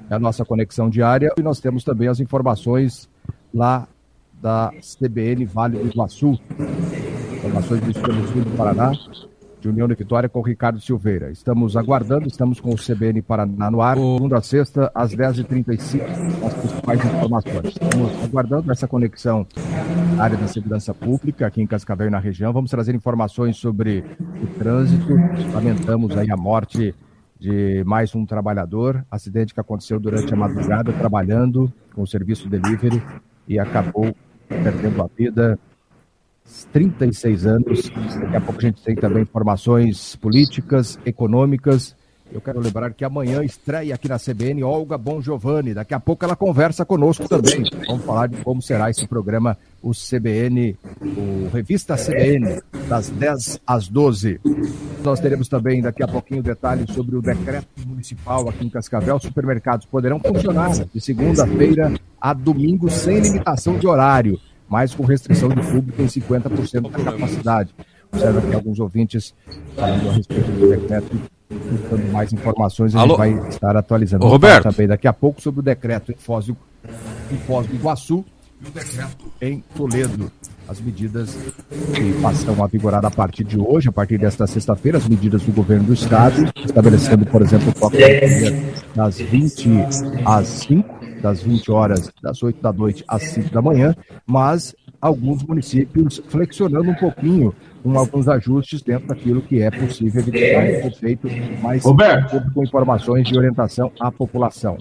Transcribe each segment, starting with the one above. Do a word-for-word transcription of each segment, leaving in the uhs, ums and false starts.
é a nossa conexão diária e nós temos também as informações lá da C B N Vale do Iguaçu, informações do Extremo Sul do Paraná, de União de Vitória com o Ricardo Silveira. Estamos aguardando, estamos com o C B N Paraná no ar, segunda a sexta, às dez e trinta e cinco, as principais informações. Estamos aguardando essa conexão na área da segurança pública, aqui em Cascavel e na região. Vamos trazer informações sobre o trânsito. Lamentamos aí a morte de mais um trabalhador, acidente que aconteceu durante a madrugada, trabalhando com o serviço delivery e acabou perdendo a vida. trinta e seis anos, daqui a pouco a gente tem também informações políticas, econômicas. Eu quero lembrar que amanhã estreia aqui na C B N Olga Bongiovanni, daqui a pouco ela conversa conosco também. Vamos falar de como será esse programa, o C B N, o Revista C B N, das dez às doze. Nós teremos também daqui a pouquinho detalhes sobre o decreto municipal aqui em Cascavel. Supermercados poderão funcionar de segunda-feira a domingo sem limitação de horário, mas com restrição de público em cinquenta por cento da capacidade. Observa aqui alguns ouvintes falando a respeito do decreto, buscando mais informações, a gente Alô? vai estar atualizando. Ô, Roberto. Também daqui a pouco sobre o decreto em Foz do, em Foz do Iguaçu e o decreto em Toledo. As medidas que passam a vigorar a partir de hoje, a partir desta sexta-feira, as medidas do governo do estado, estabelecendo, por exemplo, o toque de dia das vinte às cinco, das vinte horas, das oito da noite às cinco da manhã, mas alguns municípios flexionando um pouquinho, com alguns ajustes dentro daquilo que é possível evitar o efeito, mas com informações de orientação à população.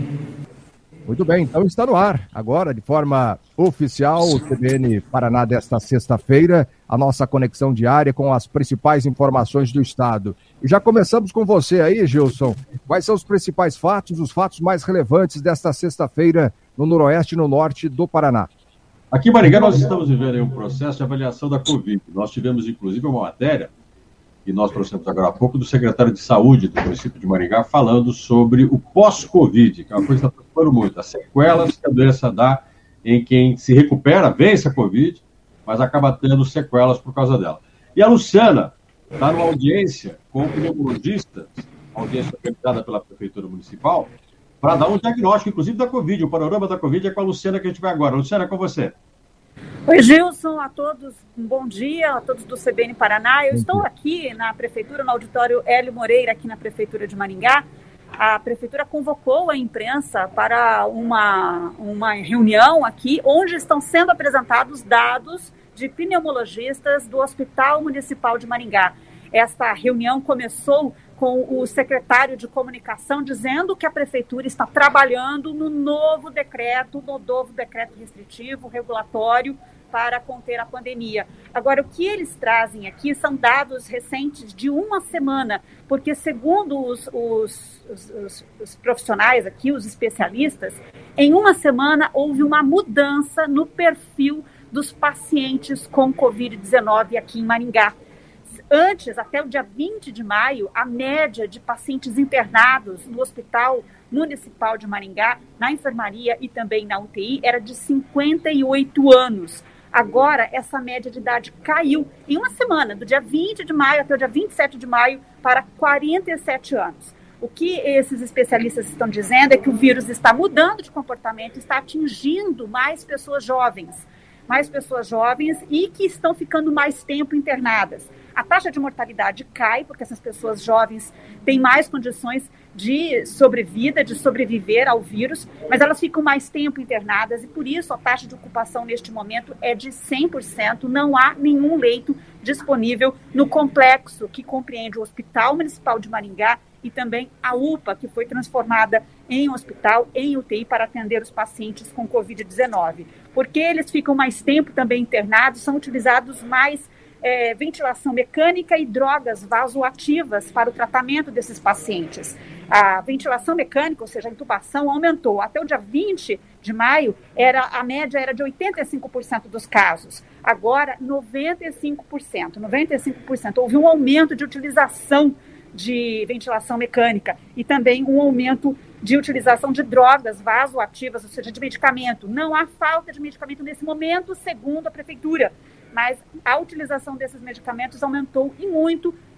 Muito bem, então está no ar, agora de forma oficial, o C B N Paraná desta sexta-feira, a nossa conexão diária com as principais informações do estado. E já começamos com você aí, Gilson. Quais são os principais fatos, os fatos mais relevantes desta sexta-feira no noroeste e no norte do Paraná? Aqui em Maringá nós estamos vivendo um processo de avaliação da Covid. Nós tivemos, inclusive, uma matéria, e nós trouxemos agora há pouco, do secretário de Saúde do município de Maringá, falando sobre o pós-Covid, que é uma coisa que está preocupando muito, as sequelas que a doença dá em quem se recupera, vence a Covid, mas acaba tendo sequelas por causa dela. E a Luciana está numa audiência com pneumologistas, audiência organizada pela Prefeitura Municipal, para dar um diagnóstico, inclusive, da Covid. O panorama da Covid é com a Luciana que a gente vai agora. Luciana, é com você. Oi, Gilson, a todos, um bom dia, a todos do C B N Paraná. Eu estou aqui na Prefeitura, no auditório Hélio Moreira, aqui na Prefeitura de Maringá. A Prefeitura convocou a imprensa para uma, uma reunião aqui, onde estão sendo apresentados dados de pneumologistas do Hospital Municipal de Maringá. Esta reunião começou com o secretário de Comunicação dizendo que a Prefeitura está trabalhando no novo decreto, no novo decreto restritivo, regulatório, para conter a pandemia. Agora, o que eles trazem aqui são dados recentes de uma semana, porque segundo os, os, os, os profissionais aqui, os especialistas, em uma semana houve uma mudança no perfil dos pacientes com covid dezenove aqui em Maringá. Antes, até o dia vinte de maio, a média de pacientes internados no Hospital Municipal de Maringá, na enfermaria e também na U T I, era de cinquenta e oito anos. Agora, essa média de idade caiu em uma semana, do dia vinte de maio até o dia vinte e sete de maio, para quarenta e sete anos. O que esses especialistas estão dizendo é que o vírus está mudando de comportamento, está atingindo mais pessoas jovens, mais pessoas jovens e que estão ficando mais tempo internadas. A taxa de mortalidade cai, porque essas pessoas jovens têm mais condições de sobrevida, de sobreviver ao vírus, mas elas ficam mais tempo internadas e, por isso, a taxa de ocupação neste momento é de cem por cento. Não há nenhum leito disponível no complexo que compreende o Hospital Municipal de Maringá e também a U P A, que foi transformada em hospital, em U T I, para atender os pacientes com covid dezenove. Porque eles ficam mais tempo também internados, são utilizados mais É, ventilação mecânica e drogas vasoativas para o tratamento desses pacientes. A ventilação mecânica, ou seja, a intubação, aumentou. Até o dia vinte de maio, era, a média era de oitenta e cinco por cento dos casos. Agora, noventa e cinco por cento. noventa e cinco por cento. Houve um aumento de utilização de ventilação mecânica e também um aumento de utilização de drogas vasoativas, ou seja, de medicamento. Não há falta de medicamento nesse momento, segundo a Prefeitura, mas a utilização desses medicamentos aumentou e muito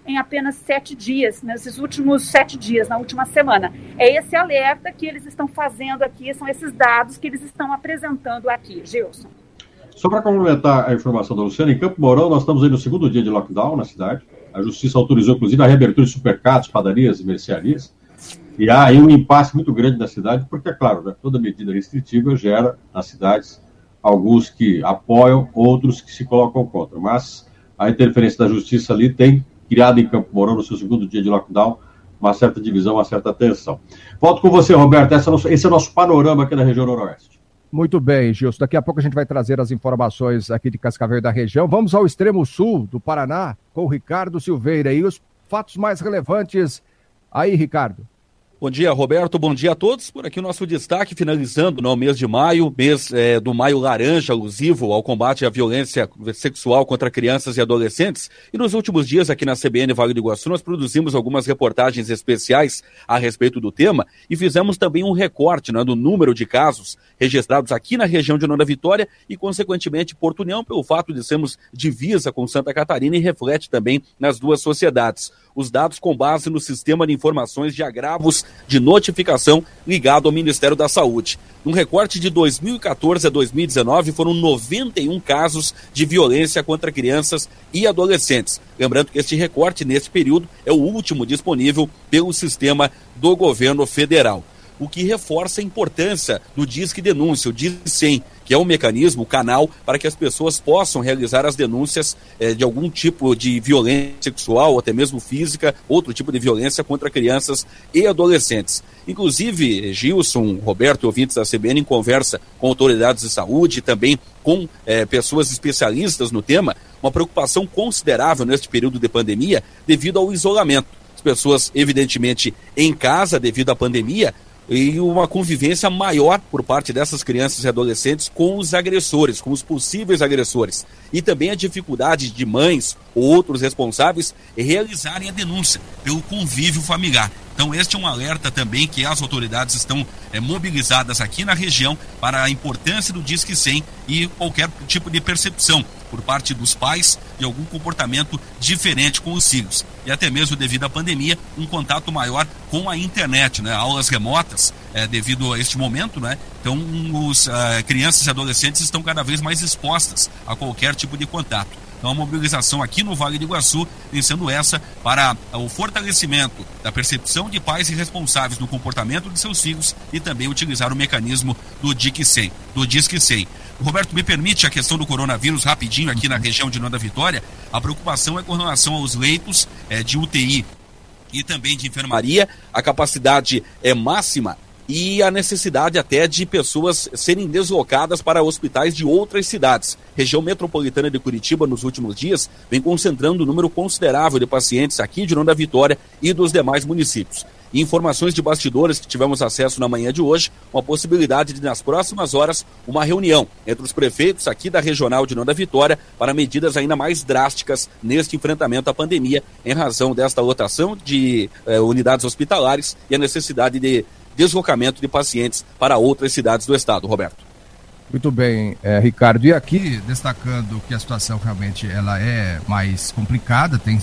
em apenas sete dias, nesses últimos sete dias, na última semana. É esse alerta que eles estão fazendo aqui, são esses dados que eles estão apresentando aqui. Gilson. Só para complementar a informação da Luciana, em Campo Mourão nós estamos aí no segundo dia de lockdown na cidade. A Justiça autorizou, inclusive, a reabertura de supermercados, padarias e mercearias. E há aí um impasse muito grande na cidade, porque, é claro, né, toda medida restritiva gera nas cidades alguns que apoiam, outros que se colocam contra. Mas a interferência da Justiça ali tem criado em Campo Mourão, no seu segundo dia de lockdown, uma certa divisão, uma certa tensão. Volto com você, Roberto. Esse é o nosso, esse é o nosso panorama aqui da região noroeste. Muito bem, Gilson. Daqui a pouco a gente vai trazer as informações aqui de Cascavel e da região. Vamos ao extremo sul do Paraná com o Ricardo Silveira e os fatos mais relevantes. Aí, Ricardo. Bom dia, Roberto. Bom dia a todos. Por aqui o nosso destaque, finalizando no mês de maio, mês é, do Maio Laranja, alusivo ao combate à violência sexual contra crianças e adolescentes. E nos últimos dias, aqui na C B N Vale do Iguaçu, nós produzimos algumas reportagens especiais a respeito do tema e fizemos também um recorte, né, do número de casos registrados aqui na região de Nova Vitória e, consequentemente, Porto União, pelo fato de sermos divisa com Santa Catarina e reflete também nas duas sociedades. Os dados com base no Sistema de Informações de Agravos de Notificação ligado ao Ministério da Saúde. No recorte de dois mil e quatorze a dois mil e dezenove, foram noventa e um casos de violência contra crianças e adolescentes. Lembrando que este recorte, nesse período, é o último disponível pelo sistema do governo federal. O que reforça a importância do Disque Denúncia, o Disque cem, que é um mecanismo, o canal, para que as pessoas possam realizar as denúncias eh, de algum tipo de violência sexual, ou até mesmo física, outro tipo de violência contra crianças e adolescentes. Inclusive, Gilson, Roberto e ouvintes da C B N, em conversa com autoridades de saúde e também com eh, pessoas especialistas no tema, uma preocupação considerável neste período de pandemia devido ao isolamento. As pessoas, evidentemente, em casa devido à pandemia, e uma convivência maior por parte dessas crianças e adolescentes com os agressores, com os possíveis agressores. E também a dificuldade de mães ou outros responsáveis realizarem a denúncia pelo convívio familiar. Então este é um alerta também que as autoridades estão é, mobilizadas aqui na região para a importância do Disque cem e qualquer tipo de percepção por parte dos pais de algum comportamento diferente com os filhos. E até mesmo devido à pandemia, um contato maior com a internet, né? Aulas remotas, é, devido a este momento, né? Então os uh, crianças e adolescentes estão cada vez mais expostas a qualquer tipo de contato. Então a mobilização aqui no Vale do Iguaçu vem sendo essa para o fortalecimento da percepção de pais e responsáveis no comportamento de seus filhos e também utilizar o mecanismo do Disque cem, do Disque cem. Roberto, me permite a questão do coronavírus rapidinho aqui na região de Nova Vitória. A preocupação é com relação aos leitos é, de U T I e também de enfermaria. A capacidade é máxima e a necessidade até de pessoas serem deslocadas para hospitais de outras cidades. Região metropolitana de Curitiba, nos últimos dias, vem concentrando um número considerável de pacientes aqui de Nova Vitória e dos demais municípios. E informações de bastidores que tivemos acesso na manhã de hoje, uma possibilidade de, nas próximas horas, uma reunião entre os prefeitos aqui da Regional de Nova Vitória para medidas ainda mais drásticas neste enfrentamento à pandemia, em razão desta lotação de eh, unidades hospitalares e a necessidade de deslocamento de pacientes para outras cidades do estado. Roberto. Muito bem, é, Ricardo. E aqui, destacando que a situação realmente ela é mais complicada, tem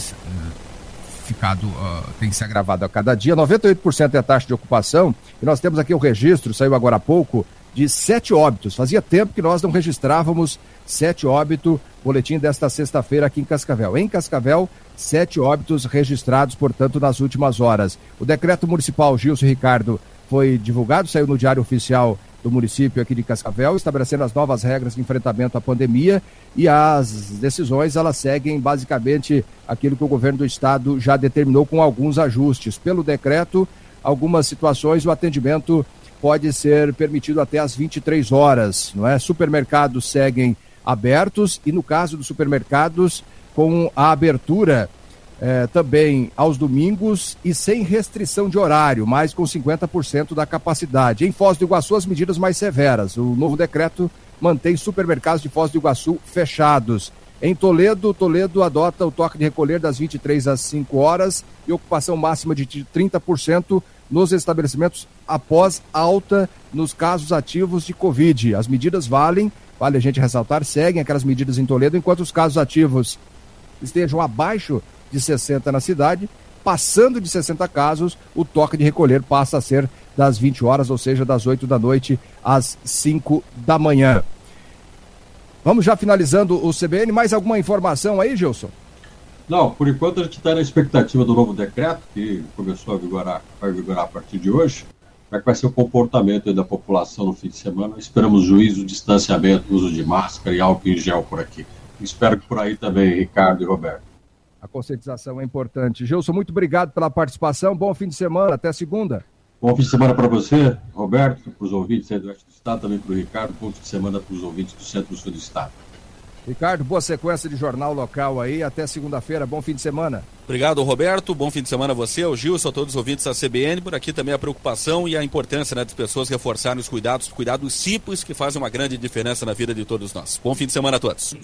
ficado, uh, tem se agravado a cada dia. noventa e oito por cento é a taxa de ocupação e nós temos aqui o registro, saiu agora há pouco, de sete óbitos. Fazia tempo que nós não registrávamos sete óbitos, boletim desta sexta-feira aqui em Cascavel. Em Cascavel, sete óbitos registrados, portanto, nas últimas horas. O decreto municipal, Gilson e Ricardo, foi divulgado, saiu no Diário Oficial do município aqui de Cascavel, estabelecendo as novas regras de enfrentamento à pandemia, e as decisões, elas seguem basicamente aquilo que o governo do estado já determinou, com alguns ajustes. Pelo decreto, algumas situações, o atendimento pode ser permitido até às vinte e três horas, não é? Supermercados seguem abertos e, no caso dos supermercados, com a abertura É, também aos domingos e sem restrição de horário, mas com cinquenta por cento da capacidade. Em Foz do Iguaçu, as medidas mais severas. O novo decreto mantém supermercados de Foz do Iguaçu fechados. Em Toledo, Toledo adota o toque de recolher das vinte e três às cinco horas e ocupação máxima de trinta por cento nos estabelecimentos após alta nos casos ativos de Covid. As medidas valem, vale a gente ressaltar, seguem aquelas medidas em Toledo, enquanto os casos ativos estejam abaixo de de sessenta na cidade. Passando de sessenta casos, o toque de recolher passa a ser das vinte horas, ou seja, das oito da noite às cinco da manhã. Vamos já finalizando o C B N. Mais alguma informação aí, Gilson? Não, por enquanto a gente está na expectativa do novo decreto, que começou a vigorar, vai vigorar a partir de hoje. Como é que vai ser o comportamento da população no fim de semana? Esperamos juízo, distanciamento, uso de máscara e álcool em gel por aqui. Espero que por aí também, Ricardo e Roberto. A conscientização é importante. Gilson, muito obrigado pela participação. Bom fim de semana. Até segunda. Bom fim de semana para você, Roberto, para os ouvintes aí do oeste do estado, também para o Ricardo. Bom fim de semana para os ouvintes do centro-sul do estado. Ricardo, boa sequência de jornal local aí. Até segunda-feira. Bom fim de semana. Obrigado, Roberto. Bom fim de semana a você, ao Gilson, a todos os ouvintes da C B N. Por aqui também a preocupação e a importância, né, das pessoas reforçarem os cuidados, cuidados simples que fazem uma grande diferença na vida de todos nós. Bom fim de semana a todos.